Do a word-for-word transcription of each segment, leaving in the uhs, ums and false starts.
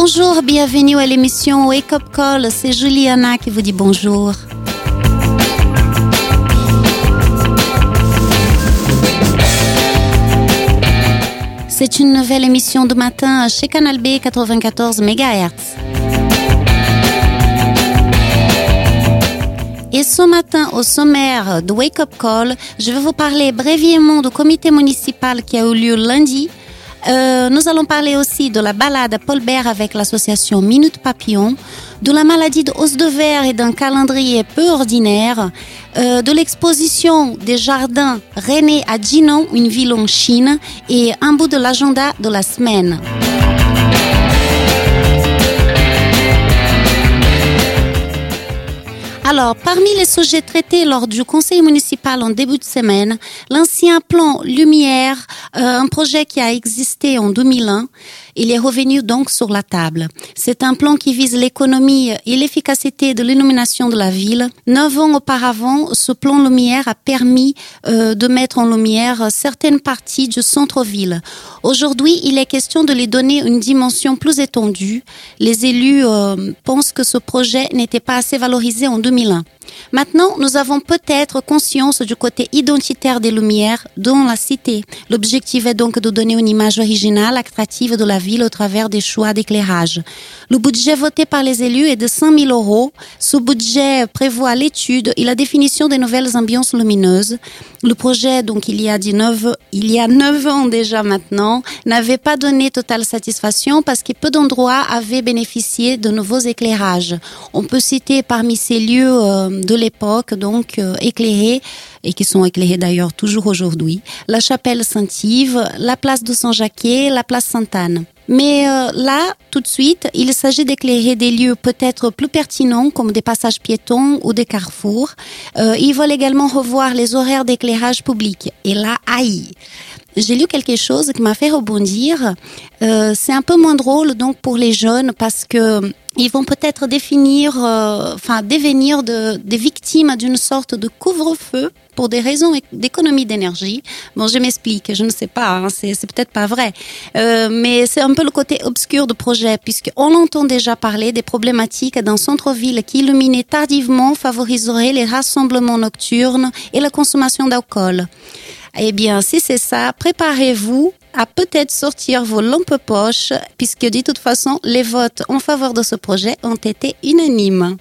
Bonjour, bienvenue à l'émission Wake Up Call, c'est Juliana qui vous dit bonjour. C'est une nouvelle émission de matin chez Canal B quatre-vingt-quatorze mégahertz. Et ce matin, au sommaire de Wake Up Call, je vais vous parler brièvement du comité municipal qui a eu lieu lundi. Euh, nous allons parler aussi de la balade à Paul Bert avec l'association Minute Papillon, de la maladie de hausse de verre et d'un calendrier peu ordinaire, euh, de l'exposition des jardins René à Jinan, une ville en Chine, et un bout de l'agenda de la semaine. Alors, parmi les sujets traités lors du conseil municipal en début de semaine, l'ancien plan Lumière, euh, un projet qui a existé en deux mille un, il est revenu donc sur la table. C'est un plan qui vise l'économie et l'efficacité de l'illumination de la ville. Neuf ans auparavant, ce plan Lumière a permis euh, de mettre en lumière certaines parties du centre-ville. Aujourd'hui, il est question de lui donner une dimension plus étendue. Les élus euh, pensent que ce projet n'était pas assez valorisé en deux mille un. Maintenant, nous avons peut-être conscience du côté identitaire des Lumières dans la cité. L'objectif est donc de donner une image originale, attractive de la ville au travers des choix d'éclairage. Le budget voté par les élus est de cinq mille euros. Ce budget prévoit l'étude et la définition des nouvelles ambiances lumineuses. Le projet, donc il y a dix-neuf, il y a neuf ans déjà maintenant, n'avait pas donné totale satisfaction parce que peu d'endroits avaient bénéficié de nouveaux éclairages. On peut citer parmi ces lieux euh, de l'époque, donc euh, éclairés, et qui sont éclairés d'ailleurs toujours aujourd'hui, la chapelle Saint-Yves, la place de Saint-Jacques, la place Sainte-Anne. Mais euh, là, tout de suite, il s'agit d'éclairer des lieux peut-être plus pertinents comme des passages piétons ou des carrefours. Euh, ils veulent également revoir les horaires d'éclairage public. Et là, aïe, j'ai lu quelque chose qui m'a fait rebondir. Euh, c'est un peu moins drôle donc pour les jeunes parce que ils vont peut-être définir, euh, enfin devenir de, des victimes d'une sorte de couvre-feu pour des raisons d'économie d'énergie. Bon, je m'explique, je ne sais pas, hein, c'est, c'est peut-être pas vrai, euh, mais c'est un peu le côté obscur du projet, puisqu'on entend déjà parler des problématiques d'un centre-ville qui, illuminé tardivement, favoriserait les rassemblements nocturnes et la consommation d'alcool. Eh bien, si c'est ça, préparez-vous à peut-être sortir vos lampes poches, puisque de toute façon, les votes en faveur de ce projet ont été unanimes.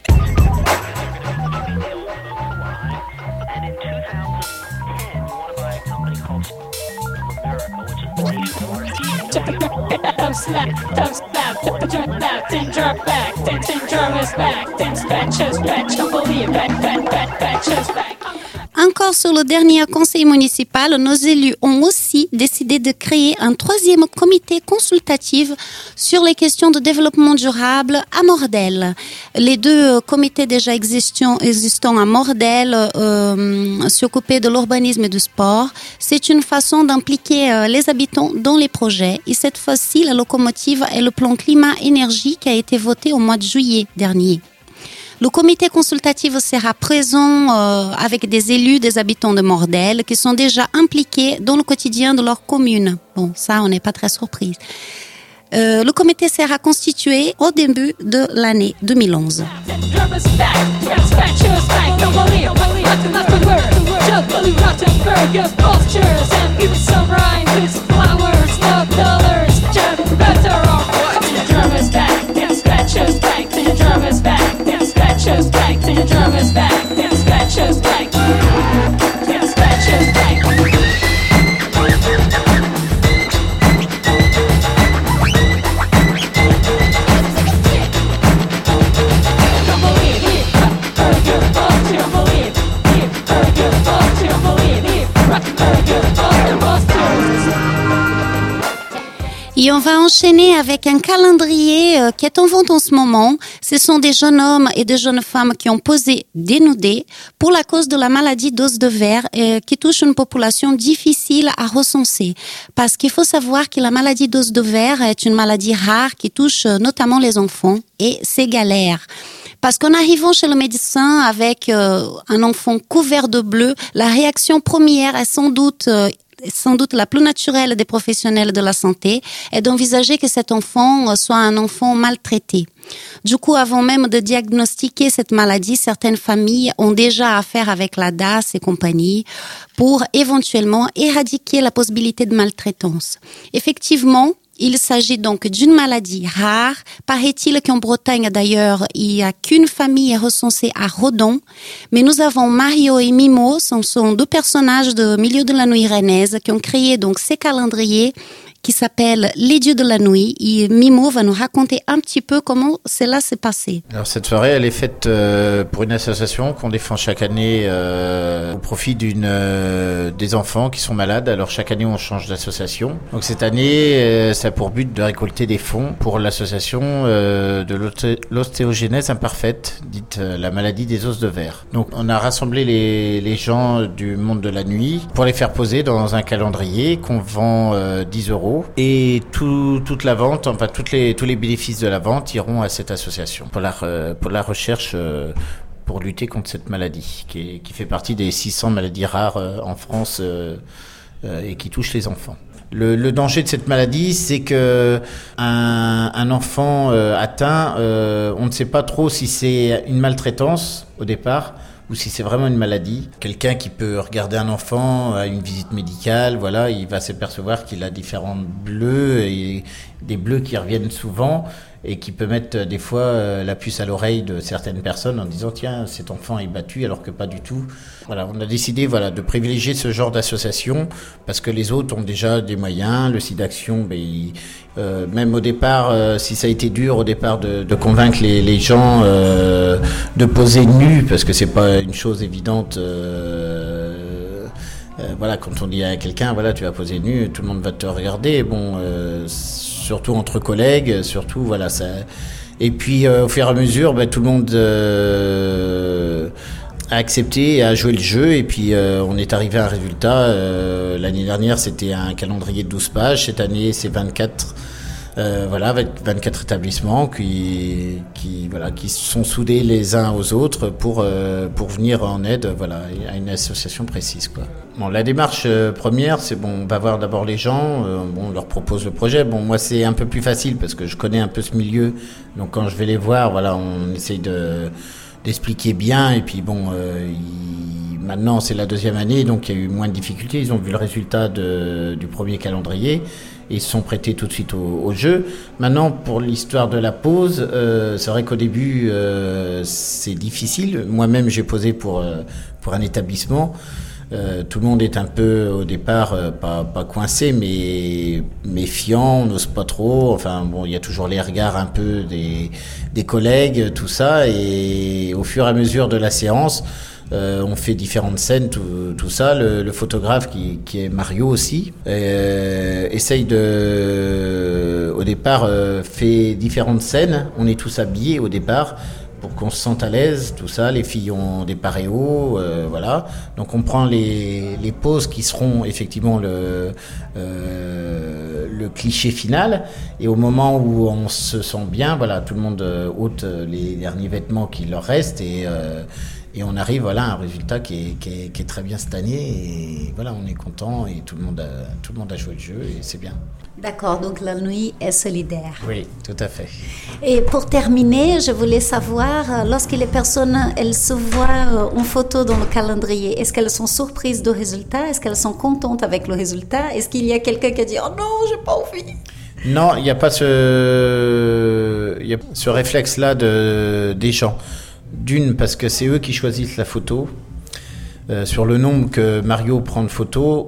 Encore sur le dernier conseil municipal, nos élus ont aussi décidé de créer un troisième comité consultatif sur les questions de développement durable à Mordel. Les deux comités déjà existants, existants à Mordel euh, s'occupaient de l'urbanisme et du sport. C'est une façon d'impliquer euh, les habitants dans les projets. Et cette fois-ci, la locomotive est le plan climat-énergie qui a été voté au mois de juillet dernier. Le comité consultatif sera présent euh, avec des élus, des habitants de Mordel qui sont déjà impliqués dans le quotidien de leur commune. Bon, ça, on n'est pas très surpris. Euh, le comité sera constitué au début de l'année deux mille onze. Et on va enchaîner avec un calendrier euh, qui est en vente en ce moment. Ce sont des jeunes hommes et des jeunes femmes qui ont posé dénudés pour la cause de la maladie d'os de verre euh, qui touche une population difficile à recenser. Parce qu'il faut savoir que la maladie d'os de verre est une maladie rare qui touche euh, notamment les enfants et c'est galère. Parce qu'en arrivant chez le médecin avec euh, un enfant couvert de bleu, la réaction première est sans doute euh, sans doute la plus naturelle des professionnels de la santé est d'envisager que cet enfant soit un enfant maltraité. Du coup, avant même de diagnostiquer cette maladie, certaines familles ont déjà affaire avec la D A S et compagnie pour éventuellement éradiquer la possibilité de maltraitance. Effectivement, il s'agit donc d'une maladie rare. Paraît-il qu'en Bretagne, d'ailleurs, il n'y a qu'une famille recensée à Redon. Mais nous avons Mario et Mimo, ce sont deux personnages de Milieu de la Nuit rennaise qui ont créé donc ces calendriers qui s'appelle Les Dieux de la Nuit. Et Mimo va nous raconter un petit peu comment cela s'est passé. Alors cette soirée, elle est faite euh, pour une association qu'on défend chaque année euh, au profit d'une euh, des enfants qui sont malades. Alors chaque année, on change d'association. Donc cette année, euh, ça a pour but de récolter des fonds pour l'association euh, de l'osté- l'ostéogenèse imparfaite, dite euh, la maladie des os de verre. Donc on a rassemblé les, les gens du monde de la nuit pour les faire poser dans un calendrier qu'on vend euh, dix euros. Et tout, toute la vente, enfin toutes les, tous les bénéfices de la vente iront à cette association pour la, pour la recherche euh, pour lutter contre cette maladie qui, est, qui fait partie des six cents maladies rares euh, en France euh, euh, et qui touche les enfants. Le, le danger de cette maladie, c'est que un, un enfant euh, atteint, euh, on ne sait pas trop si c'est une maltraitance au départ ou si c'est vraiment une maladie. Quelqu'un qui peut regarder un enfant à une visite médicale, voilà, il va s'apercevoir qu'il a différents bleus et des bleus qui reviennent souvent et qui peut mettre des fois euh, la puce à l'oreille de certaines personnes en disant tiens, cet enfant est battu alors que pas du tout. Voilà, on a décidé voilà de privilégier ce genre d'association parce que les autres ont déjà des moyens. Le SIDAction, ben, il, euh, même au départ, euh, si ça a été dur au départ de, de convaincre les, les gens euh, de poser nu parce que c'est pas une chose évidente. Euh, euh, voilà, quand on dit à quelqu'un voilà tu vas poser nu, tout le monde va te regarder. Bon. Euh, surtout entre collègues, surtout voilà ça. Et puis euh, au fur et à mesure, ben, tout le monde euh, a accepté et a joué le jeu. Et puis euh, on est arrivé à un résultat. Euh, l'année dernière, c'était un calendrier de douze pages. Cette année, c'est vingt-quatre. Euh, voilà, avec vingt-quatre établissements qui, qui, voilà, qui sont soudés les uns aux autres pour, euh, pour venir en aide, voilà, à une association précise, quoi. Bon, la démarche euh, première, c'est bon, on va voir d'abord les gens, euh, bon, on leur propose le projet. Bon, moi, c'est un peu plus facile parce que je connais un peu ce milieu. Donc, quand je vais les voir, voilà, on essaye de, d'expliquer bien. Et puis, bon, euh, ils, maintenant, c'est la deuxième année, donc il y a eu moins de difficultés. Ils ont vu le résultat de, du premier calendrier. Et ils se sont prêtés tout de suite au, au jeu. Maintenant, pour l'histoire de la pose, euh, c'est vrai qu'au début, euh, c'est difficile. Moi-même, j'ai posé pour, euh, pour un établissement. Euh, tout le monde est un peu, au départ, euh, pas, pas coincé, mais méfiant, on n'ose pas trop. Enfin, bon, il y a toujours les regards un peu des, des collègues, tout ça. Et au fur et à mesure de la séance, Euh, on fait différentes scènes, tout, tout ça. Le, le photographe qui, qui est Mario aussi euh, essaye de, au départ, euh, fait différentes scènes. On est tous habillés au départ pour qu'on se sente à l'aise, tout ça. Les filles ont des paréos, euh, voilà. Donc on prend les, les poses qui seront effectivement le, euh, le cliché final. Et au moment où on se sent bien, voilà, tout le monde ôte les derniers vêtements qui leur restent et euh, Et on arrive voilà, à un résultat qui est, qui, est, qui est très bien cette année. Et voilà, on est content et tout le monde a, tout le monde a joué le jeu et c'est bien. D'accord, donc la nuit est solidaire. Oui, tout à fait. Et pour terminer, je voulais savoir, lorsque les personnes elles se voient en photo dans le calendrier, est-ce qu'elles sont surprises du résultat? Est-ce qu'elles sont contentes avec le résultat? Est-ce qu'il y a quelqu'un qui a dit « Oh non, j'ai pas envie » ? Non, il n'y a pas ce, il y a ce réflexe-là de, des gens. D'une, parce que c'est eux qui choisissent la photo. Euh, sur le nombre que Mario prend de photos,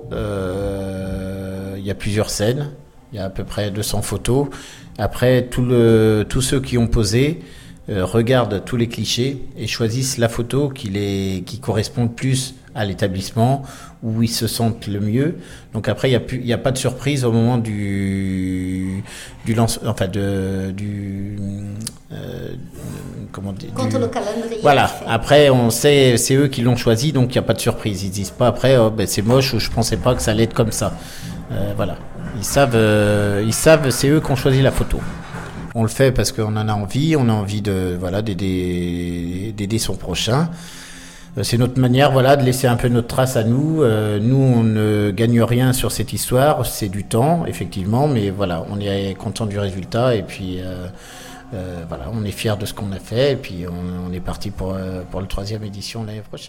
euh, il y a plusieurs scènes. Il y a à peu près deux cents photos. Après, tout le, tous ceux qui ont posé euh, regardent tous les clichés et choisissent la photo qui, les, qui correspond le plus à l'établissement, où ils se sentent le mieux. Donc après, il n'y a, a pas de surprise au moment du, du lance, enfin de, du, euh, comment dire, quand du, le calendrier. Voilà. Après, on sait, c'est eux qui l'ont choisi, donc il n'y a pas de surprise. Ils disent pas après, oh, ben c'est moche ou je pensais pas que ça allait être comme ça. Euh, voilà. Ils savent, euh, ils savent, c'est eux qui ont choisi la photo. On le fait parce qu'on en a envie, on a envie de, voilà, d'aider, d'aider son prochain. C'est notre manière, voilà, de laisser un peu notre trace à nous. Euh, nous, on ne gagne rien sur cette histoire, c'est du temps, effectivement, mais voilà, on est content du résultat et puis euh, euh, voilà, on est fiers de ce qu'on a fait et puis on, on est parti pour, euh, pour la troisième édition l'année prochaine.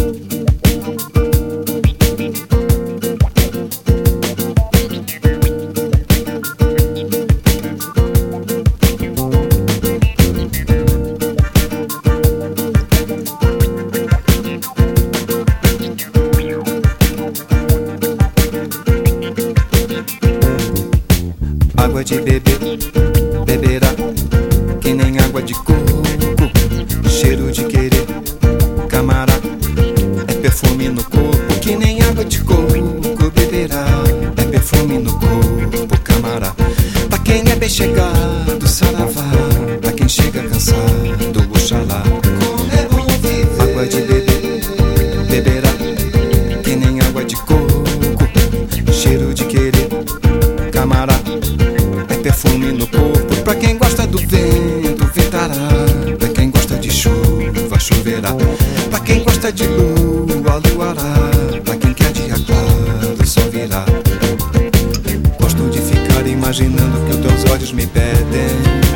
Água de beber, beberá, que nem água de coco. Cheiro de querer, camará, é perfume no corpo. Que nem água de coco, beberá, é perfume no corpo, camará. Pra quem é bem chegado, saravá. Pra quem chega cansado, oxalá. Como é bom viver. Água de beber, beberá, que nem água de coco. Cheiro de querer, camará, perfume no corpo. Pra quem gosta do vento, ventará. Pra quem gosta de chuva, choverá. Pra quem gosta de lua, luará. Pra quem quer dia claro, sol virá. Gosto de ficar imaginando que os teus olhos me pedem.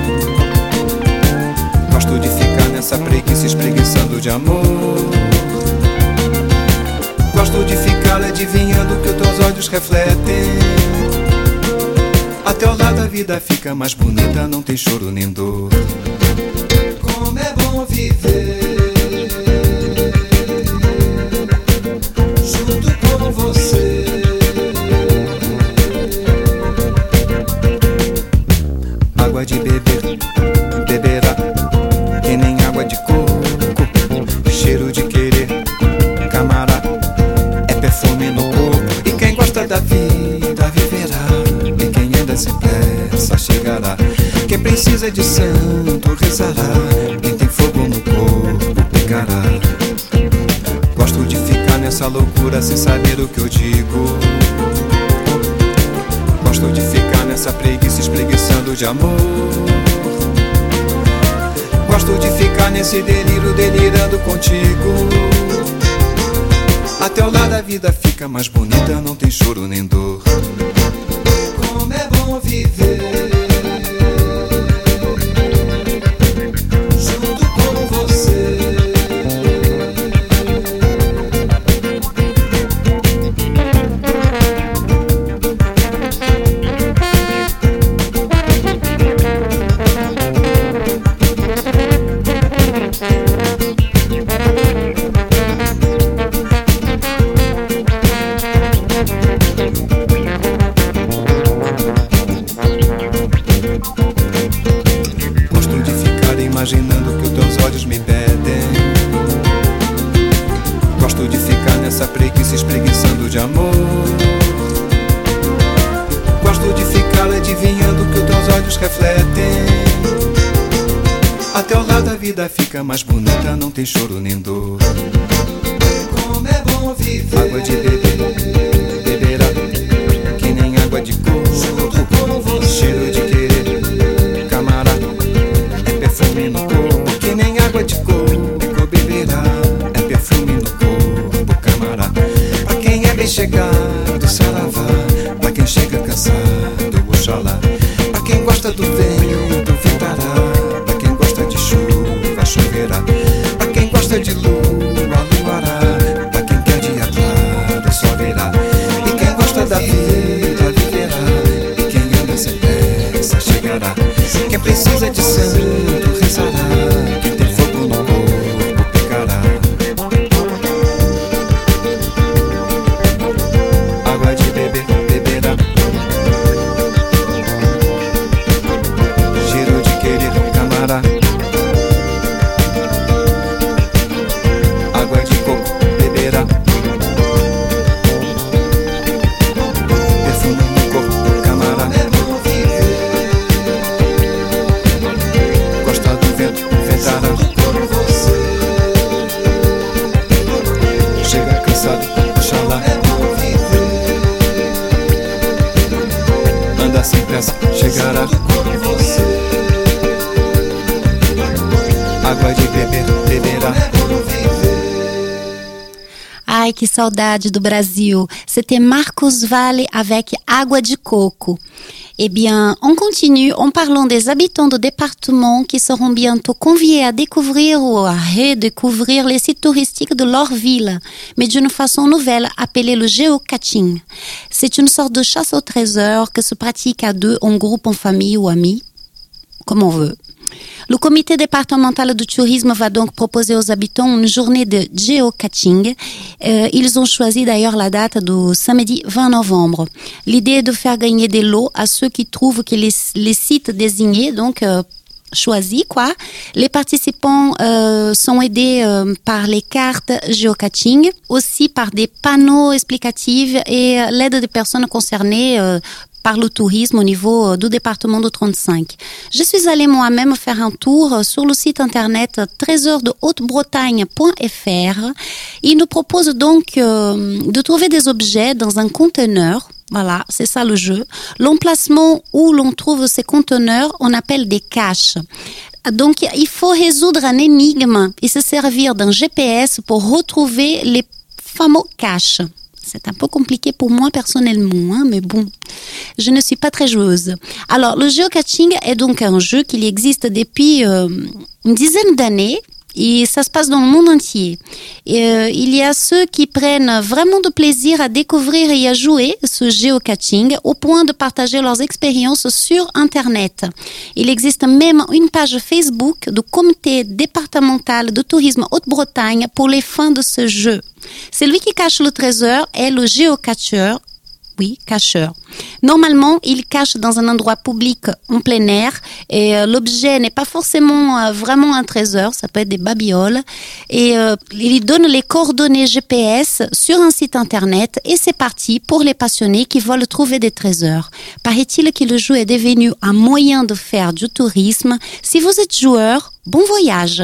Gosto de ficar nessa preguiça espreguiçando de amor. Gosto de ficar adivinhando que os teus olhos refletem. Até o lado a vida fica mais bonita, não tem choro nem dor. Como é bom viver junto com você. Água de beber, beberá, que nem água de coco. Cheiro de querer, camará, é perfume no corpo. E quem gosta da vida viverá. Sem pressa chegará. Quem precisa de santo rezará. Quem tem fogo no corpo pegará. Gosto de ficar nessa loucura sem saber o que eu digo. Gosto de ficar nessa preguiça espreguiçando de amor. Gosto de ficar nesse delírio delirando contigo. Até o lado a vida fica mais bonita, não tem choro nem dor. Como é bom viver junto com você. Imaginando que os teus olhos me pedem. Gosto de ficar nessa preguiça espreguiçando de amor. Gosto de ficar adivinhando que os teus olhos refletem. Até o lado a vida fica mais bonita, não tem choro nem dor. Como é bom viver. Água de beber, beberá, que nem água de coco. Junto com você. Cheiro de querer, camará, perfume no corpo, que nem água de coco beberá. É perfume no corpo, camará. Pra quem é bem chegado, saravá. Pra quem chega cansado, oxalá. Pra quem gosta do vento, ventará. Pra quem gosta de chuva, choverá. Pra quem gosta de lua, luará. Pra quem quer dia claro, sol virá. E quem gosta da vida, viverá. E quem anda sem pressa, chegará. Quem precisa de santo, rezará. Quem tem fogo no corpo, pegará. Água de beber, beberá. Cheiro de querer, camará, Ai, que saudade do Brasil. C'était Marcos Valle avec Água de Coco. Eh bien, on continue en parlant des habitants de département qui seront bientôt conviés à découvrir ou à redécouvrir les sites touristiques de leur ville, mais d'une façon nouvelle appelée le géocaching. C'est une sorte de chasse au trésor que se pratique à deux, en groupe, en famille ou amis, comme on veut. Le comité départemental du tourisme va donc proposer aux habitants une journée de géocaching. Euh, ils ont choisi d'ailleurs la date du samedi vingt novembre. L'idée est de faire gagner des lots à ceux qui trouvent que les, les sites désignés, donc euh, choisis, quoi. Les participants euh, sont aidés euh, par les cartes géocaching, aussi par des panneaux explicatifs et euh, l'aide des personnes concernées euh, par le tourisme au niveau du département de trente-cinq. Je suis allée moi-même faire un tour sur le site internet trésor de haute bretagne point f r. Il nous propose donc euh, de trouver des objets dans un conteneur. Voilà, c'est ça le jeu. L'emplacement où l'on trouve ces conteneurs, on appelle des caches. Donc, il faut résoudre un énigme et se servir d'un G P S pour retrouver les fameux caches. C'est un peu compliqué pour moi personnellement, hein, mais bon, je ne suis pas très joueuse. Alors, le géocaching est donc un jeu qui existe depuis euh, une dizaine d'années et ça se passe dans le monde entier. Et, euh, il y a ceux qui prennent vraiment de plaisir à découvrir et à jouer ce géocaching au point de partager leurs expériences sur Internet. Il existe même une page Facebook du comité départemental de tourisme Haute-Bretagne pour les fans de ce jeu. Celui qui cache le trésor est le géocacheur. Oui, cacheur. Normalement, il cache dans un endroit public en plein air et euh, l'objet n'est pas forcément euh, vraiment un trésor, ça peut être des babioles. Et euh, il donne les coordonnées G P S sur un site internet et c'est parti pour les passionnés qui veulent trouver des trésors. Paraît-il que le jeu est devenu un moyen de faire du tourisme. Si vous êtes joueur, bon voyage!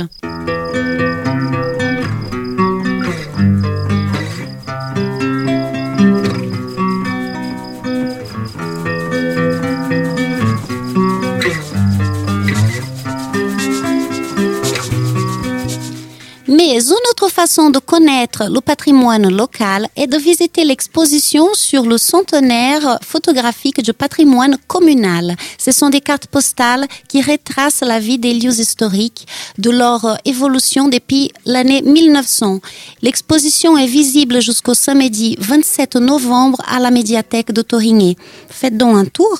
Mais une autre façon de connaître le patrimoine local est de visiter l'exposition sur le centenaire photographique du patrimoine communal. Ce sont des cartes postales qui retracent la vie des lieux historiques, de leur évolution depuis l'année mille neuf cents. L'exposition est visible jusqu'au samedi vingt-sept novembre à la médiathèque de Torigné. Faites donc un tour.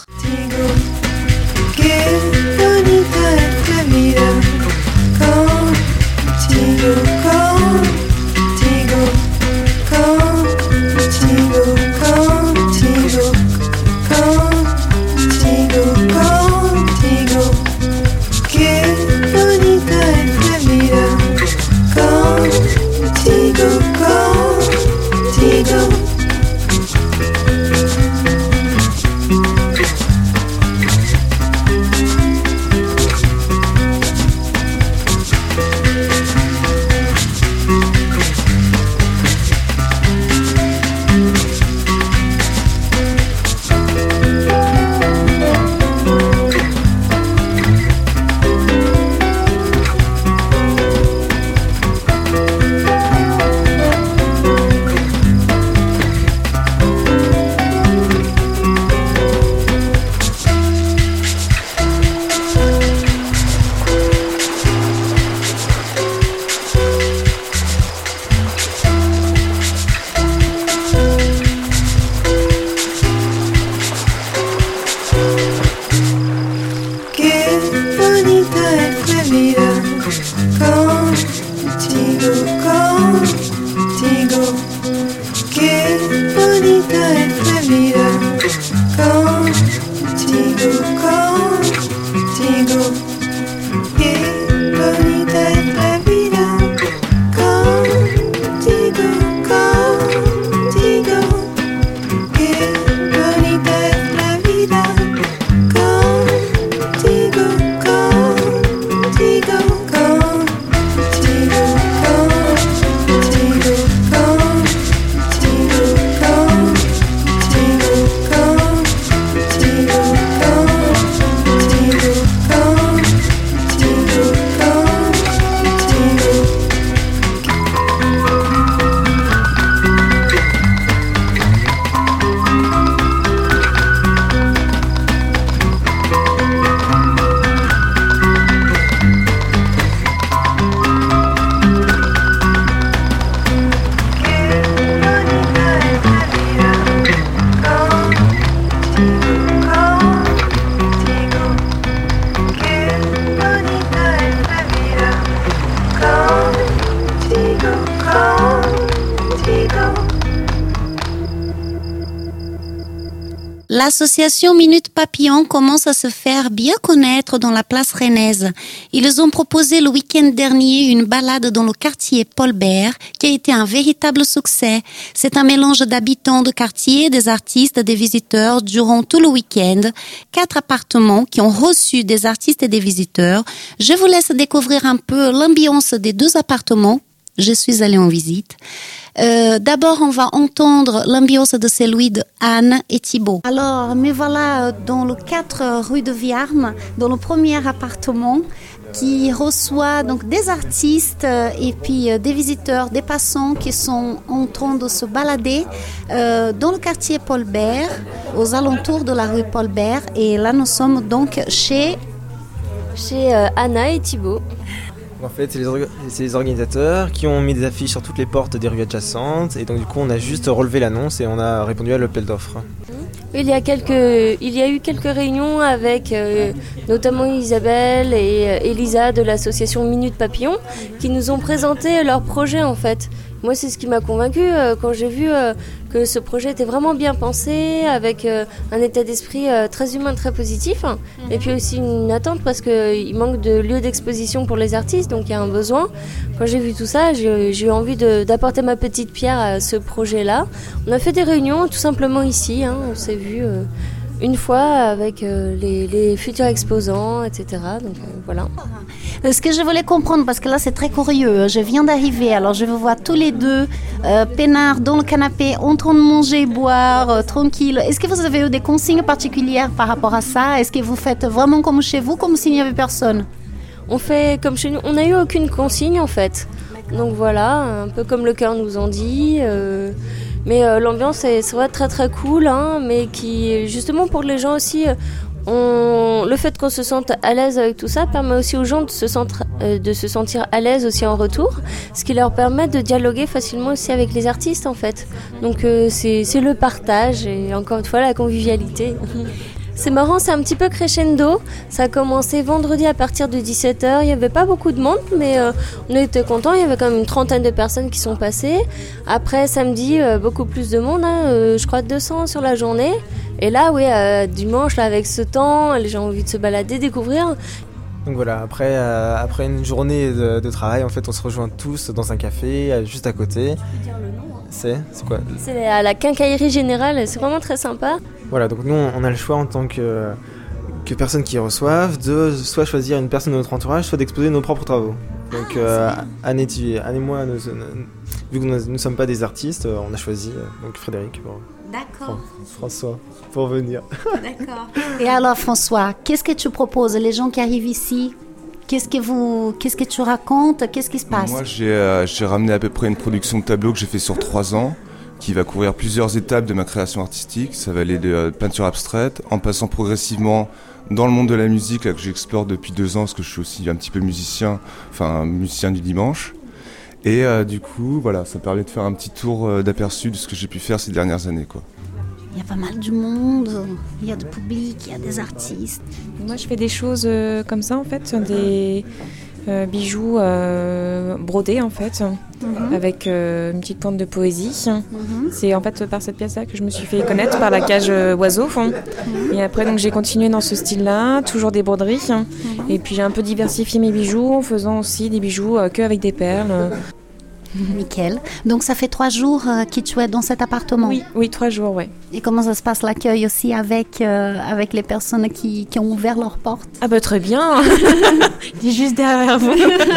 Contigo, contigo, contigo, contigo, contigo, contigo. Que bonita es la vida. Contigo, contigo. L'association Minute Papillon commence à se faire bien connaître dans la place rennaise. Ils ont proposé le week-end dernier une balade dans le quartier Paul Bert qui a été un véritable succès. C'est un mélange d'habitants de quartier, des artistes, des visiteurs durant tout le week-end. Quatre appartements qui ont reçu des artistes et des visiteurs. Je vous laisse découvrir un peu l'ambiance des deux appartements. Je suis allée en visite. Euh, d'abord, on va entendre l'ambiance de celui de Anne et Thibaut. Alors, me voilà dans le quatre rue de Viarme, dans le premier appartement qui reçoit donc des artistes et puis des visiteurs, des passants qui sont en train de se balader euh, dans le quartier Paul Bert, aux alentours de la rue Paul Bert. Et là, nous sommes donc chez... Chez euh, Anna et Thibaut. En fait, c'est les, orga- c'est les organisateurs qui ont mis des affiches sur toutes les portes des rues adjacentes et donc du coup on a juste relevé l'annonce et on a répondu à l'appel d'offres. Il y a quelques, il y a eu quelques réunions avec euh, notamment Isabelle et euh, Elisa de l'association Minute Papillon qui nous ont présenté leur projet en fait. Moi, c'est ce qui m'a convaincue euh, quand j'ai vu euh, que ce projet était vraiment bien pensé, avec euh, un état d'esprit euh, très humain, très positif, hein, et puis aussi une attente parce qu'il manque de lieux d'exposition pour les artistes, donc il y a un besoin. Quand j'ai vu tout ça, j'ai, j'ai eu envie de, d'apporter ma petite pierre à ce projet-là. On a fait des réunions tout simplement ici, hein, on s'est vu euh, une fois avec euh, les, les futurs exposants, et cetera. Donc euh, voilà. Ce que je voulais comprendre, parce que là c'est très curieux, je viens d'arriver, alors je vous vois tous les deux euh, peinards dans le canapé, en train de manger, boire, euh, tranquille. Est-ce que vous avez eu des consignes particulières par rapport à ça? Est-ce que vous faites vraiment comme chez vous, comme s'il n'y avait personne? On fait comme chez nous, on n'a eu aucune consigne en fait. Donc voilà, un peu comme le cœur nous en dit. Euh, mais euh, l'ambiance est, c'est vrai, très très cool, hein, mais qui justement pour les gens aussi... Euh, On, le fait qu'on se sente à l'aise avec tout ça permet aussi aux gens de se, centre, euh, de se sentir à l'aise aussi en retour, ce qui leur permet de dialoguer facilement aussi avec les artistes en fait. Donc euh, c'est, c'est le partage et encore une fois la convivialité. C'est marrant, c'est un petit peu crescendo. Ça a commencé vendredi à partir de dix-sept heures. Il n'y avait pas beaucoup de monde, mais euh, on était contents. Il y avait quand même une trentaine de personnes qui sont passées. Après, samedi, euh, beaucoup plus de monde. Hein, euh, je crois deux cents sur la journée. Et là, oui, euh, dimanche, là, avec ce temps, les gens ont envie de se balader, découvrir. Donc voilà, après, euh, après une journée de, de travail, en fait, on se rejoint tous dans un café, euh, juste à côté. C'est, c'est quoi? C'est à la quincaillerie générale, c'est vraiment très sympa. Voilà, donc nous, on a le choix en tant que, que personnes qui reçoivent de soit choisir une personne de notre entourage, soit d'exposer nos propres travaux. Donc euh, Anne, et, Anne et moi, nous, vu que nous ne sommes pas des artistes, on a choisi euh, donc Frédéric pour, D'accord. pour François pour venir. D'accord. Et alors François, qu'est-ce que tu proposes? Les gens qui arrivent ici, qu'est-ce que, vous, qu'est-ce que tu racontes? Qu'est-ce qui se passe? Moi, j'ai, euh, j'ai ramené à peu près une production de tableaux que j'ai fait sur trois ans, qui va couvrir plusieurs étapes de ma création artistique. Ça va aller de euh, peinture abstraite, en passant progressivement dans le monde de la musique, là, que j'explore depuis deux ans, parce que je suis aussi un petit peu musicien, enfin musicien du dimanche. Et euh, du coup, voilà, ça permet de faire un petit tour euh, d'aperçu de ce que j'ai pu faire ces dernières années, quoi. Il y a pas mal du monde, il y a du public, il y a des artistes. Moi, je fais des choses euh, comme ça, en fait, des euh, bijoux euh, brodés, en fait, mm-hmm. avec euh, une petite pointe de poésie. Mm-hmm. C'est en fait par cette pièce-là que je me suis fait connaître, par la cage euh, oiseau. Mm-hmm. Et après, donc, j'ai continué dans ce style-là, toujours des broderies. Mm-hmm. Et puis, j'ai un peu diversifié mes bijoux en faisant aussi des bijoux euh, que avec des perles. Nickel. Donc ça fait trois jours euh, que tu es dans cet appartement. Oui, oui, trois jours, ouais. Et comment ça se passe l'accueil aussi avec, euh, avec les personnes qui, qui ont ouvert leurs portes? Ah bah très bien. Il est juste derrière vous.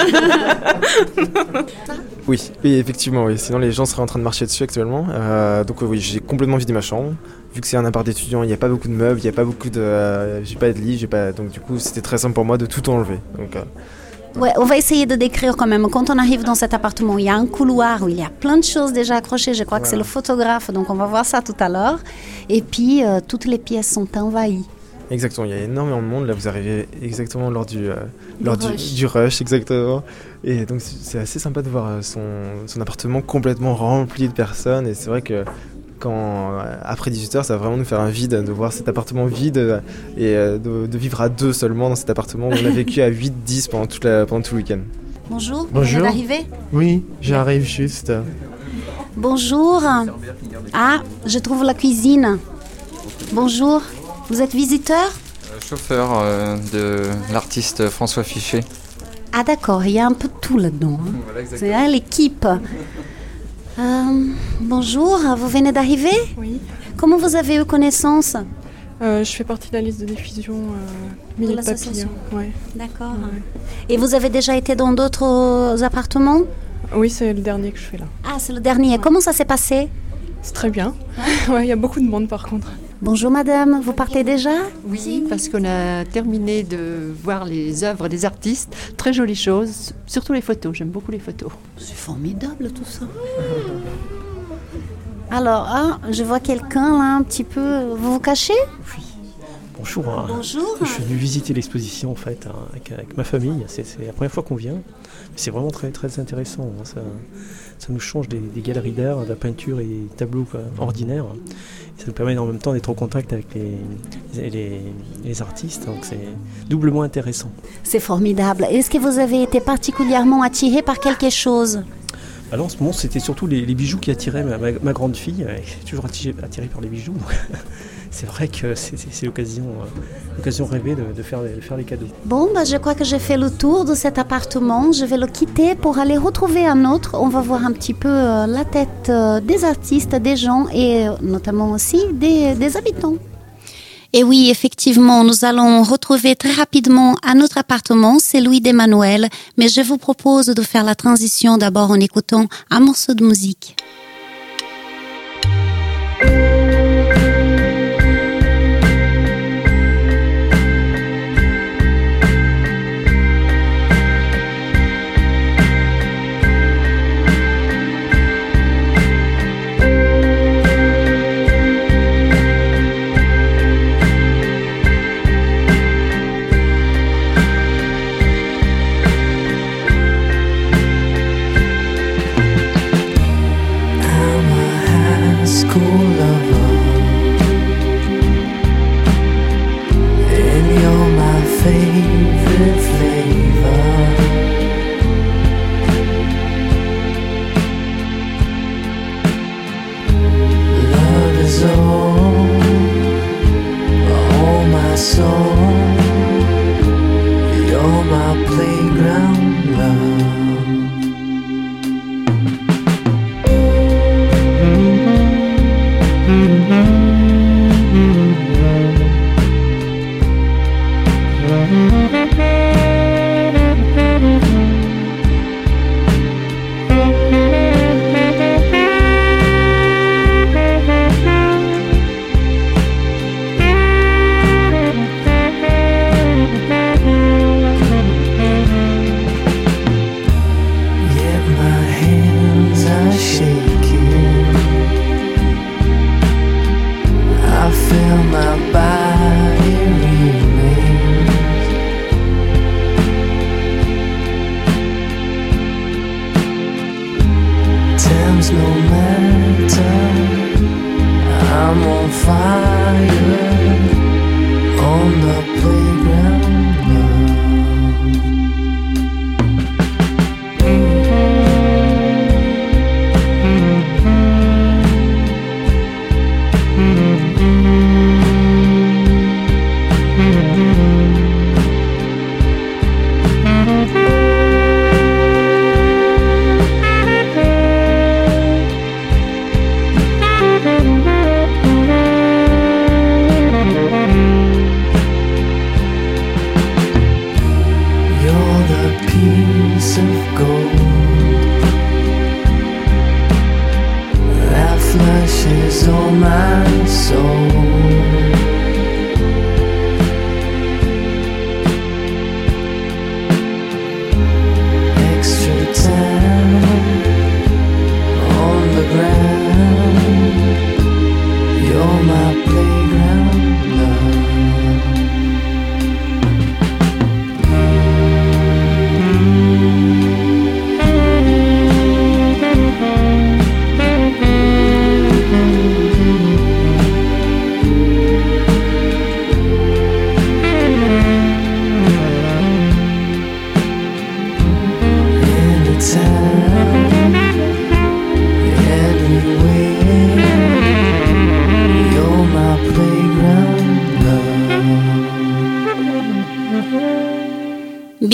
Oui, oui, effectivement, oui. Sinon les gens seraient en train de marcher dessus actuellement. Euh, donc oui, j'ai complètement vidé ma chambre. Vu que c'est un appart d'étudiant, il n'y a pas beaucoup de meubles, il n'y a pas beaucoup de, euh, j'ai pas de lit, j'ai pas. Donc du coup, c'était très simple pour moi de tout enlever. Donc. Euh, Ouais, on va essayer de décrire quand même. Quand on arrive dans cet appartement, il y a un couloir où il y a plein de choses déjà accrochées. Je crois voilà. que c'est le photographe, donc on va voir ça tout à l'heure. Et puis, euh, toutes les pièces sont envahies. Exactement, il y a énormément de monde. Là, vous arrivez exactement lors du, euh, du, lors rush. Du, du rush, exactement. Et donc, c'est assez sympa de voir son, son appartement complètement rempli de personnes. Et c'est vrai que quand, après dix-huit heures, ça va vraiment nous faire un vide de voir cet appartement vide et de, de vivre à deux seulement dans cet appartement où on a vécu à huit dix pendant, toute la, pendant tout le week-end. Bonjour, Bonjour. Vous venez d'arriver? Oui, j'arrive juste. Bonjour. Ah, je trouve la cuisine. Bonjour, vous êtes visiteur ? Euh, chauffeur euh, de l'artiste François Fichet. Ah d'accord, il y a un peu de tout là-dedans. Hein. Voilà, C'est hein, l'équipe. Euh, bonjour, vous venez d'arriver ? Oui. Comment vous avez eu connaissance ? Euh, je fais partie de la liste de diffusion euh, Minute l'association. Papillon. Ouais. D'accord. Ouais. Et vous avez déjà été dans d'autres appartements ? Oui, c'est le dernier que je fais là. Ah, c'est le dernier. Ouais. Comment ça s'est passé ? C'est très bien. Ouais, il y a beaucoup de monde par contre. Bonjour madame, vous partez déjà ? Oui, parce qu'on a terminé de voir les œuvres des artistes. Très jolies choses, surtout les photos. J'aime beaucoup les photos. C'est formidable tout ça. Alors, hein, je vois quelqu'un là un petit peu. Vous vous cachez ? Oui. Bonjour. Hein. Bonjour. Je suis venu visiter l'exposition en fait hein, avec, avec ma famille. C'est, c'est la première fois qu'on vient. C'est vraiment très très intéressant. Hein. Ça, ça nous change des, des galeries d'art, de la peinture et des tableaux quoi, ordinaires. Et ça nous permet en même temps d'être en contact avec les, les, les artistes. Donc c'est doublement intéressant. C'est formidable. Est-ce que vous avez été particulièrement attiré par quelque chose ? Alors en ce moment, c'était surtout les, les bijoux qui attiraient ma, ma, ma grande fille. Elle est toujours attirée, attirée par les bijoux. C'est vrai que c'est, c'est, c'est l'occasion, euh, l'occasion rêvée de, de, faire, de faire les cadeaux. Bon, bah, je crois que j'ai fait le tour de cet appartement. Je vais le quitter pour aller retrouver un autre. On va voir un petit peu euh, la tête euh, des artistes, des gens et euh, notamment aussi des, des habitants. Et oui, effectivement, nous allons retrouver très rapidement un autre appartement, c'est celui d'Emmanuel. Mais je vous propose de faire la transition d'abord en écoutant un morceau de musique.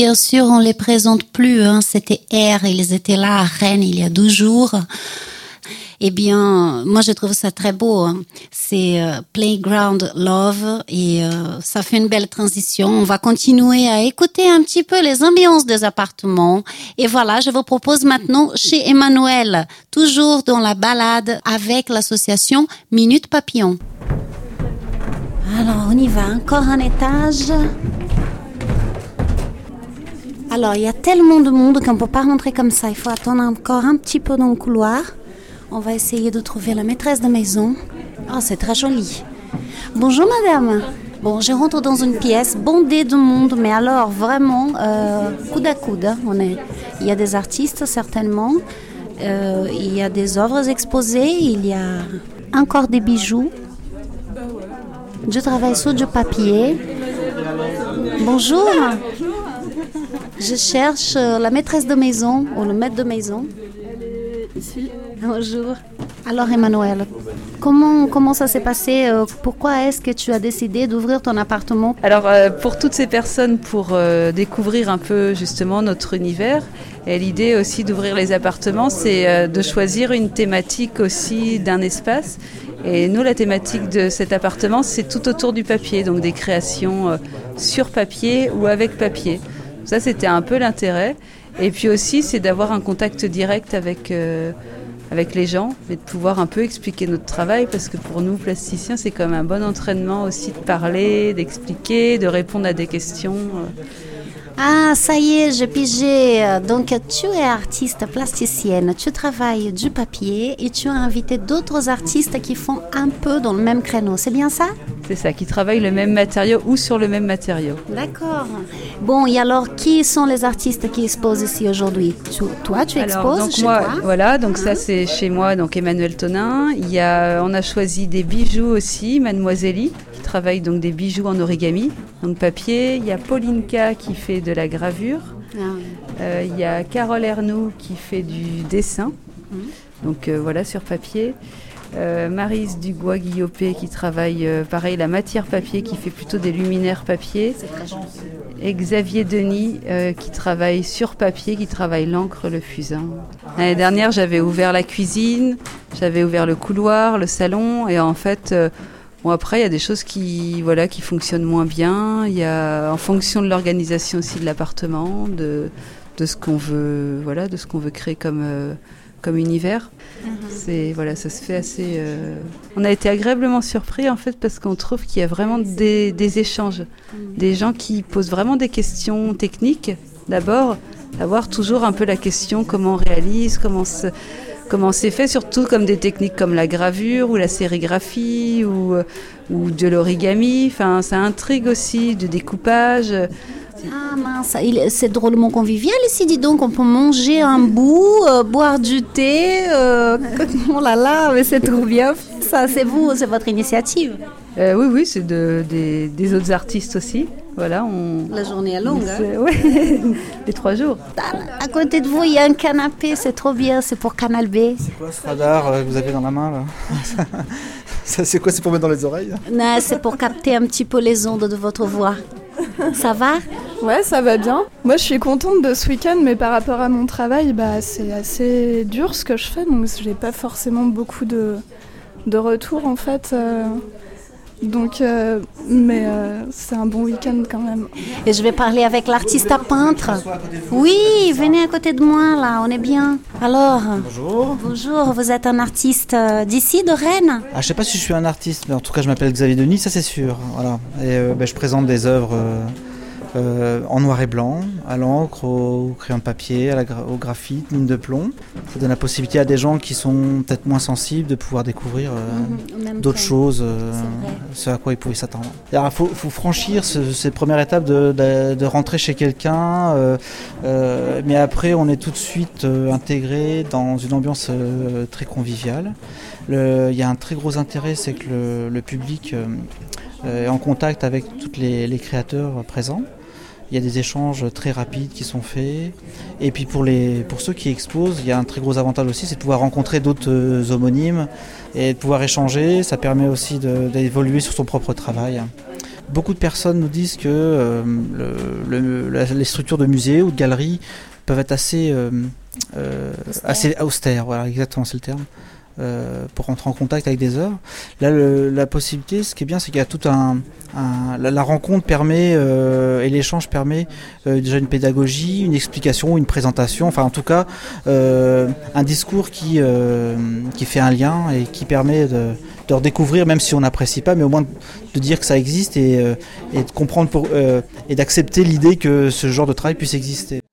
bien sûr, on les présente plus. Hein. C'était R, ils étaient là à Rennes il y a douze jours. Eh bien, moi je trouve ça très beau. Hein. C'est euh, Playground Love et euh, ça fait une belle transition. On va continuer à écouter un petit peu les ambiances des appartements. Et voilà, je vous propose maintenant chez Emmanuel, toujours dans la balade avec l'association Minute Papillon. Alors, on y va. Encore un étage. Alors, il y a tellement de monde qu'on ne peut pas rentrer comme ça. Il faut attendre encore un petit peu dans le couloir. On va essayer de trouver la maîtresse de maison. Oh, c'est très joli. Bonjour madame. Bon, je rentre dans une pièce bondée de monde, mais alors vraiment euh, coude à coude. Hein, on est... Il y a des artistes certainement. Euh, il y a des œuvres exposées. Il y a encore des bijoux. Je travaille sur du papier. Bonjour. Je cherche la maîtresse de maison ou le maître de maison. Ici. Bonjour. Alors Emmanuel, comment, comment ça s'est passé? Pourquoi est-ce que tu as décidé d'ouvrir ton appartement? Alors euh, pour toutes ces personnes, pour euh, découvrir un peu justement notre univers, et l'idée aussi d'ouvrir les appartements, c'est euh, de choisir une thématique aussi d'un espace. Et nous, la thématique de cet appartement, c'est tout autour du papier, donc des créations euh, sur papier ou avec papier. Ça, c'était un peu l'intérêt. Et puis aussi, c'est d'avoir un contact direct avec, euh, avec les gens et de pouvoir un peu expliquer notre travail, parce que pour nous, plasticiens, c'est comme un bon entraînement aussi de parler, d'expliquer, de répondre à des questions. Ah, ça y est, j'ai pigé. Donc, tu es artiste plasticienne, tu travailles du papier et tu as invité d'autres artistes qui font un peu dans le même créneau. C'est bien ça? C'est ça, qui travaillent le même matériau ou sur le même matériau. D'accord. Bon, et alors, qui sont les artistes qui exposent ici aujourd'hui? tu, Toi, tu exposes alors, donc chez moi, toi? Voilà, donc ah. ça c'est chez moi, donc Emmanuel Tonin. Il y a, on a choisi des bijoux aussi, Mademoiselle, qui travaille donc des bijoux en origami, donc papier. Il y a Paulinka qui fait de la gravure. Ah oui. euh, il y a Carole Ernoux qui fait du dessin, mmh. donc euh, voilà, sur papier. Euh, Maryse Dubois-Guillopé qui travaille euh, pareil la matière papier, qui fait plutôt des luminaires papier. Et Xavier Denis euh, qui travaille sur papier, qui travaille l'encre, le fusain. L'année dernière, j'avais ouvert la cuisine, j'avais ouvert le couloir, le salon, et en fait, euh, bon, après il y a des choses qui voilà qui fonctionnent moins bien. Il y a en fonction de l'organisation aussi de l'appartement, de de ce qu'on veut voilà de ce qu'on veut créer comme euh, comme univers. Mmh. C'est voilà, ça se fait assez. Euh... On a été agréablement surpris en fait, parce qu'on trouve qu'il y a vraiment des, des échanges, mmh. des gens qui posent vraiment des questions techniques. D'abord, avoir toujours un peu la question comment on réalise, comment se, comment c'est fait, surtout comme des techniques comme la gravure ou la sérigraphie ou ou de l'origami. Enfin, ça intrigue aussi, du découpage. Ah mince, c'est drôlement convivial ici, dis donc, on peut manger un bout, euh, boire du thé, euh, oh là là, mais c'est trop bien, ça c'est vous, c'est votre initiative. Euh, oui, oui, c'est de, des, des autres artistes aussi, voilà. On, La journée est longue, hein. Oui, les trois jours. À côté de vous, il y a un canapé, c'est trop bien, c'est pour Canal B. C'est quoi ce radar que vous avez dans la main là? Ça, c'est quoi, c'est pour mettre dans les oreilles? Non, c'est pour capter un petit peu les ondes de votre voix. Ça va? Ouais, ça va bien. Moi, je suis contente de ce week-end, mais par rapport à mon travail, bah, c'est assez dur ce que je fais, donc j'ai pas forcément beaucoup de, de retours en fait. Euh, donc, euh, mais euh, c'est un bon week-end quand même. Et je vais parler avec l'artiste à peintre. Oui, venez à côté de moi là, on est bien. Alors. Bonjour. Bonjour, vous êtes un artiste d'ici, de Rennes? Ah, je sais pas si je suis un artiste, mais en tout cas, je m'appelle Xavier Denis, ça c'est sûr. Voilà. Et euh, bah, je présente des œuvres. Euh, Euh, en noir et blanc, à l'encre, au crayon de papier, à la gra- au graphite, mine de plomb. Ça donne la possibilité à des gens qui sont peut-être moins sensibles de pouvoir découvrir euh, mmh, d'autres temps. choses, euh, ce à quoi ils pouvaient s'attendre. Il faut, faut franchir ce, cette première étape de, de, de rentrer chez quelqu'un, euh, euh, mais après on est tout de suite euh, intégré dans une ambiance euh, très conviviale. Il y a un très gros intérêt, c'est que le, le public euh, est en contact avec tous les, les créateurs présents. Il y a des échanges très rapides qui sont faits. Et puis pour, les, pour ceux qui exposent, il y a un très gros avantage aussi, c'est de pouvoir rencontrer d'autres euh, homonymes et de pouvoir échanger. Ça permet aussi de, d'évoluer sur son propre travail. beaucoup de personnes nous disent que euh, le, le, la, les structures de musées ou de galeries peuvent être assez, euh, euh, austère. assez austères, voilà, exactement, c'est le terme, euh, pour rentrer en contact avec des œuvres. Là, le, la possibilité, ce qui est bien, c'est qu'il y a tout un... un la, la rencontre permet, euh, et l'échange permet euh, déjà une pédagogie, une explication, une présentation, enfin en tout cas, euh, un discours qui, euh, qui fait un lien et qui permet de, de redécouvrir, même si on n'apprécie pas, mais au moins de dire que ça existe et, euh, et de comprendre pour, euh, et d'accepter l'idée que ce genre de travail puisse exister.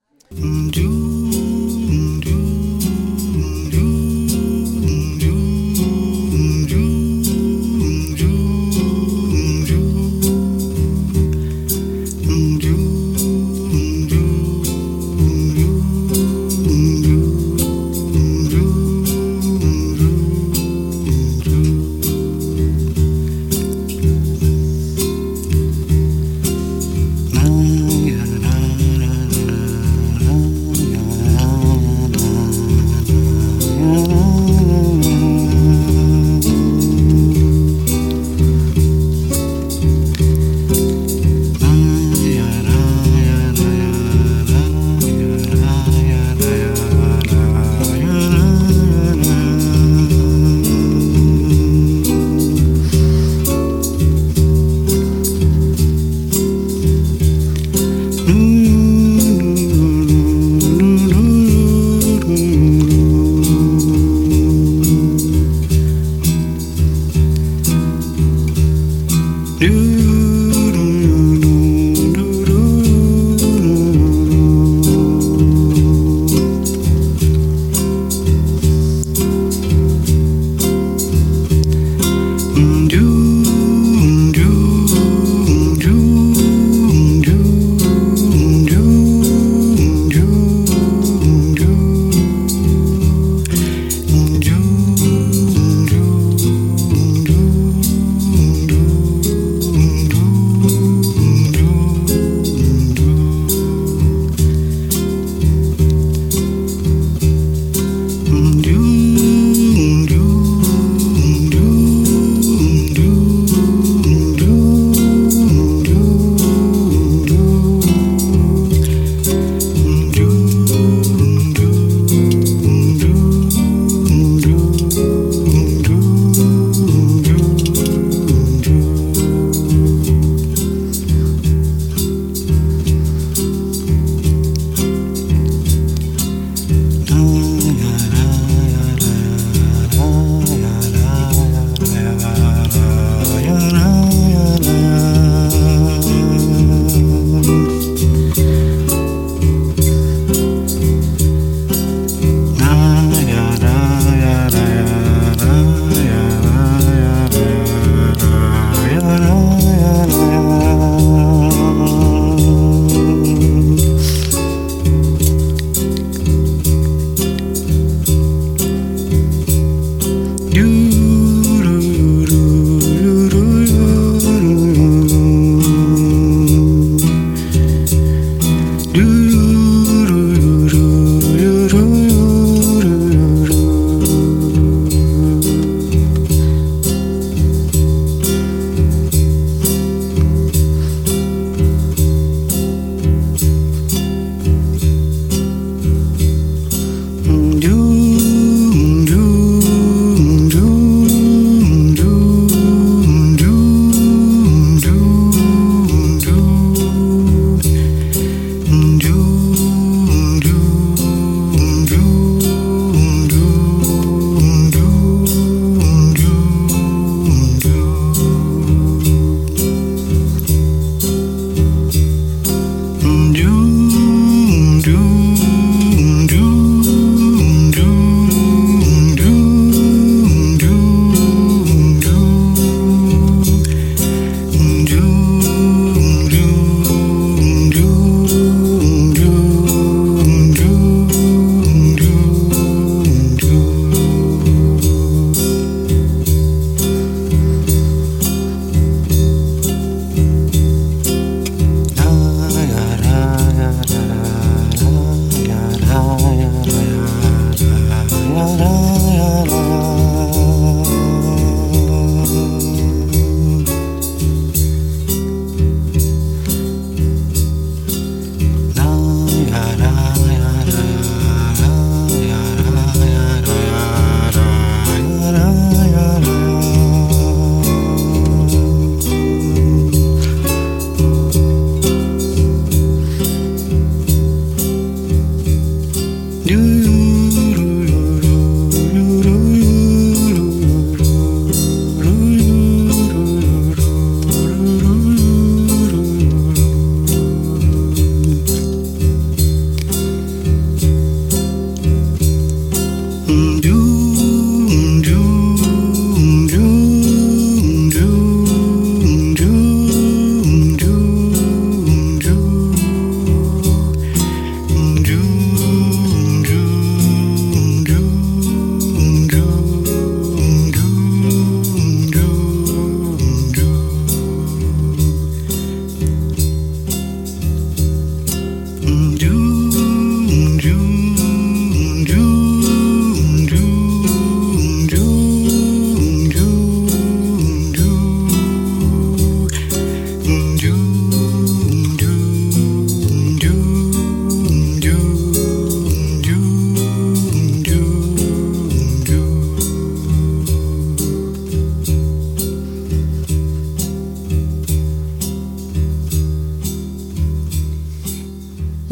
do do do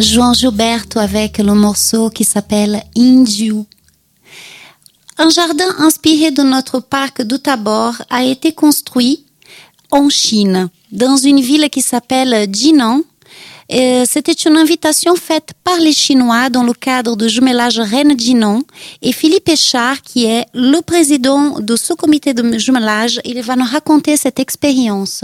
João Gilberto avec le morceau qui s'appelle Índio. Un jardin inspiré de notre parc du Tabor a été construit en Chine, dans une ville qui s'appelle Jinan. Et c'était une invitation faite par les Chinois dans le cadre du jumelage Rennes-Jinan. Et Philippe Echard, qui est le président de ce comité de jumelage, il va nous raconter cette expérience.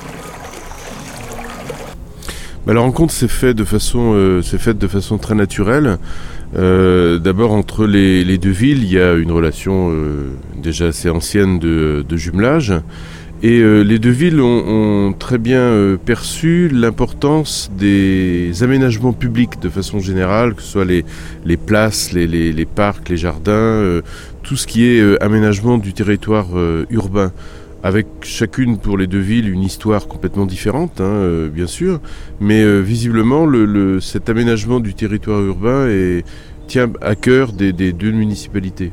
Bah, la rencontre s'est faite de façon, euh, s'est faite de façon très naturelle. Euh, d'abord, entre les, les deux villes, il y a une relation euh, déjà assez ancienne de, de jumelage. Et euh, les deux villes ont, ont très bien euh, perçu l'importance des aménagements publics de façon générale, que ce soit les, les places, les, les, les parcs, les jardins, euh, tout ce qui est euh, aménagement du territoire euh, urbain. Avec chacune pour les deux villes une histoire complètement différente, hein, euh, bien sûr, mais euh, visiblement le, le, cet aménagement du territoire urbain est, tient à cœur des, des deux municipalités.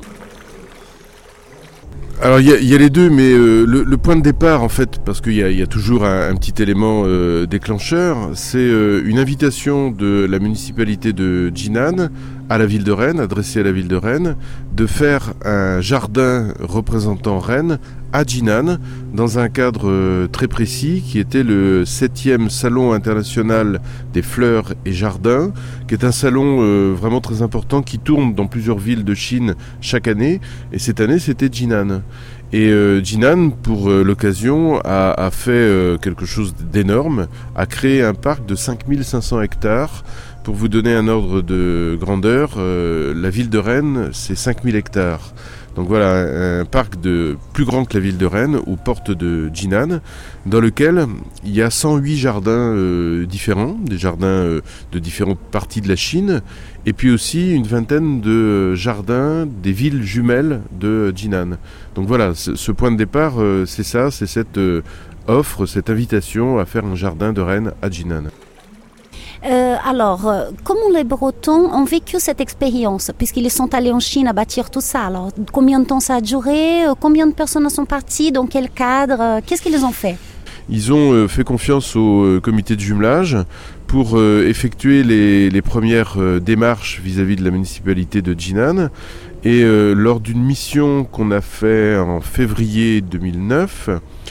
Alors il y, y a les deux, mais euh, le, le point de départ en fait, parce qu'il y, y a toujours un, un petit élément euh, déclencheur, c'est euh, une invitation de la municipalité de Jinan à la ville de Rennes, adressée à la ville de Rennes, de faire un jardin représentant Rennes à Jinan, dans un cadre euh, très précis, qui était le septième Salon international des fleurs et jardins, qui est un salon euh, vraiment très important, qui tourne dans plusieurs villes de Chine chaque année, et cette année c'était Jinan. Et euh, Jinan, pour euh, l'occasion, a, a fait euh, quelque chose d'énorme, a créé un parc de cinq mille cinq cents hectares. Pour vous donner un ordre de grandeur, euh, la ville de Rennes, c'est cinq mille hectares. Donc voilà, un parc de, plus grand que la ville de Rennes, aux portes de Jinan, dans lequel il y a cent huit jardins euh, différents, des jardins euh, de différentes parties de la Chine, et puis aussi une vingtaine de jardins des villes jumelles de Jinan. Donc voilà, ce, ce point de départ, euh, c'est ça, c'est cette euh, offre, cette invitation à faire un jardin de Rennes à Jinan. Euh, alors, euh, comment les Bretons ont vécu cette expérience, puisqu'ils sont allés en Chine à bâtir tout ça? Alors, combien de temps ça a duré? Combien de personnes sont parties? Dans quel cadre? Qu'est-ce qu'ils ont fait? Ils ont euh, fait confiance au euh, comité de jumelage pour euh, effectuer les, les premières euh, démarches vis-à-vis de la municipalité de Jinan. Et euh, lors d'une mission qu'on a fait en février deux mille neuf,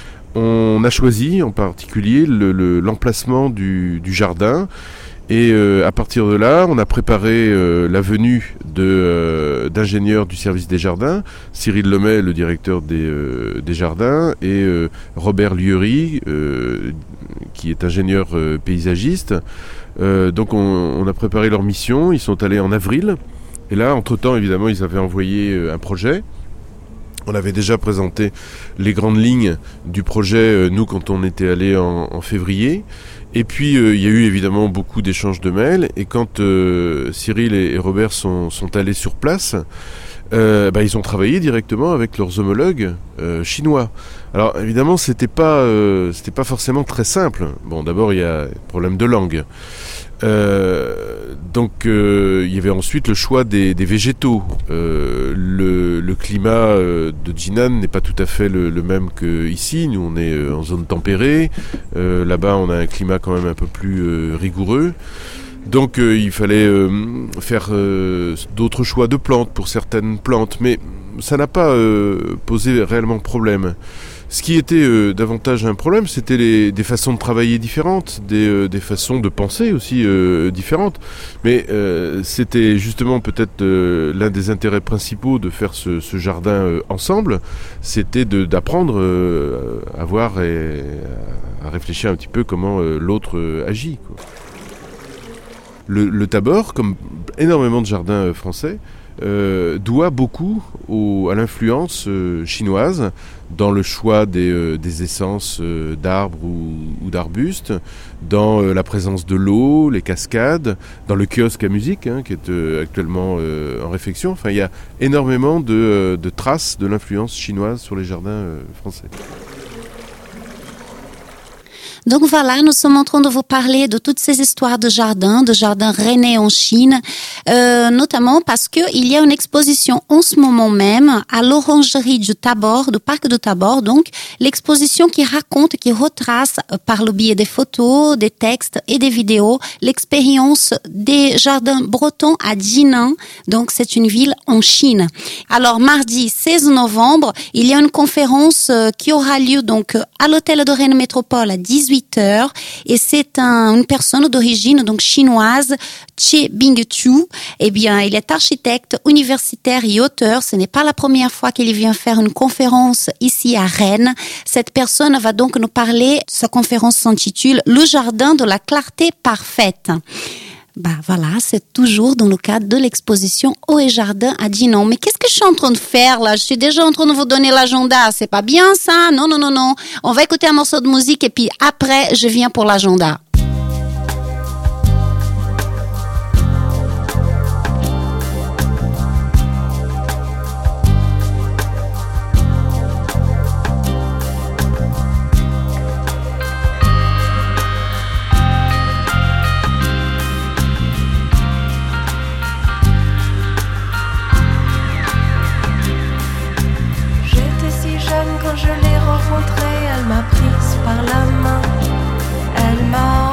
on a choisi en particulier le, le, l'emplacement du, du jardin. Et euh, à partir de là, on a préparé euh, la venue de, euh, d'ingénieurs du service des jardins, Cyril Lemay, le directeur des, euh, des jardins, et euh, Robert Lieuri, euh, qui est ingénieur euh, paysagiste. Euh, donc on, on a préparé leur mission, ils sont allés en avril. Et là, entre-temps, évidemment, ils avaient envoyé euh, un projet. On avait déjà présenté les grandes lignes du projet, euh, nous, quand on était allés en, en février. Et puis, euh, il y a eu évidemment beaucoup d'échanges de mails. Et quand euh, Cyril et, et Robert sont, sont allés sur place, euh, bah, ils ont travaillé directement avec leurs homologues euh, chinois. Alors, évidemment, c'était pas, euh, c'était pas forcément très simple. Bon, d'abord, il y a un problème de langue. Euh, donc euh, il y avait ensuite le choix des, des végétaux. Euh, le, le climat euh, de Jinan n'est pas tout à fait le, le même qu'ici. Nous on est euh, en zone tempérée. Euh, là-bas on a un climat quand même un peu plus euh, rigoureux. Donc euh, il fallait euh, faire euh, d'autres choix de plantes pour certaines plantes. Mais ça n'a pas euh, posé réellement problème. Ce qui était euh, davantage un problème, c'était les, des façons de travailler différentes, des, euh, des façons de penser aussi euh, différentes. Mais euh, c'était justement peut-être euh, l'un des intérêts principaux de faire ce, ce jardin euh, ensemble, c'était de, d'apprendre euh, à voir et à réfléchir un petit peu comment euh, l'autre euh, agit, quoi. Le, le Tabor, comme énormément de jardins euh, français, Euh, doit beaucoup au, à l'influence euh, chinoise dans le choix des, euh, des essences euh, d'arbres ou, ou d'arbustes, dans euh, la présence de l'eau, les cascades, dans le kiosque à musique hein, qui est euh, actuellement euh, en réfection. Enfin, il y a énormément de, euh, de traces de l'influence chinoise sur les jardins euh, français. Donc voilà, nous sommes en train de vous parler de toutes ces histoires de jardins, de jardins rennais en Chine, euh, notamment parce que il y a une exposition en ce moment même à l'orangerie du Tabor, du parc de Tabor. Donc l'exposition qui raconte, qui retrace euh, par le biais des photos, des textes et des vidéos l'expérience des jardins bretons à Jinan. Donc c'est une ville en Chine. Alors mardi seize novembre, il y a une conférence euh, qui aura lieu donc à l'hôtel de Rennes Métropole à dix-huit heures et c'est un, une personne d'origine donc chinoise, Che Bingchu. Eh bien, il est architecte, universitaire et auteur. Ce n'est pas la première fois qu'il vient faire une conférence ici à Rennes. Cette personne va donc nous parler. Sa conférence s'intitule « Le jardin de la clarté parfaite ». Bah voilà, c'est toujours dans le cadre de l'exposition Eau et Jardin à Jinan. Mais qu'est-ce que je suis en train de faire là? Je suis déjà en train de vous donner l'agenda. C'est pas bien ça? Non, non, non, non. On va écouter un morceau de musique et puis après, je viens pour l'agenda. Quand je l'ai rencontrée, elle m'a prise par la main, elle m'a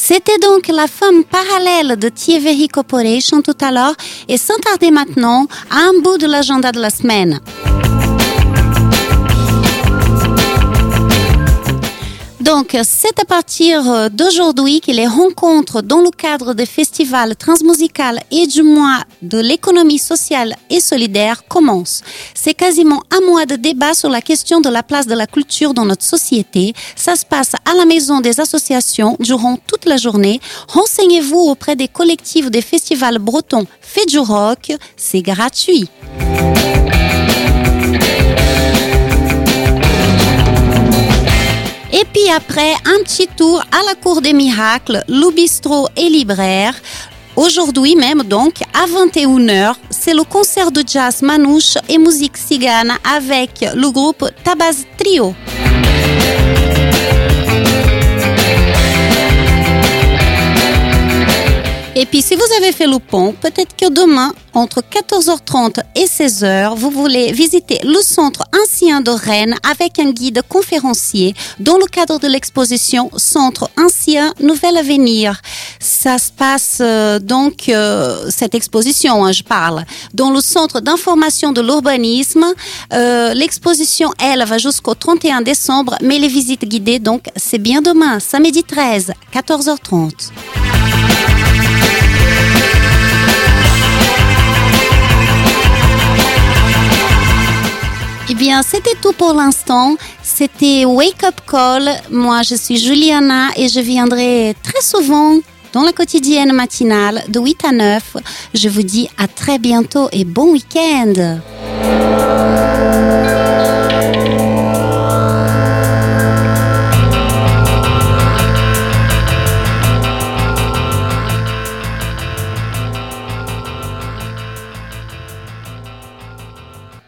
C'était donc la femme parallèle de Thievery Corporation tout à l'heure et sans tarder maintenant à un bout de l'agenda de la semaine. Donc, c'est à partir d'aujourd'hui que les rencontres dans le cadre des festivals transmusicales et du mois de l'économie sociale et solidaire commencent. C'est quasiment un mois de débat sur la question de la place de la culture dans notre société. Ça se passe à la Maison des associations durant toute la journée. Renseignez-vous auprès des collectifs des festivals bretons Fait du Rock. C'est gratuit. Et puis après, un petit tour à la Cour des Miracles, le bistrot et libraire. Aujourd'hui même donc, à vingt et une heures, c'est le concert de jazz manouche et musique cigane avec le groupe Tabaz Trio. Et puis, si vous avez fait le pont, peut-être que demain, entre quatorze heures trente et seize heures, vous voulez visiter le centre ancien de Rennes avec un guide conférencier dans le cadre de l'exposition Centre ancien Nouvel Avenir. Ça se passe euh, donc, euh, cette exposition, hein, je parle, dans le centre d'information de l'urbanisme. Euh, l'exposition, elle, va jusqu'au trente et un décembre, mais les visites guidées, donc, c'est bien demain, samedi treize, quatorze heures trente. Eh bien, c'était tout pour l'instant. C'était Wake Up Call. Moi, je suis Juliana et je viendrai très souvent dans la quotidienne matinale de huit à neuf. Je vous dis à très bientôt et bon week-end.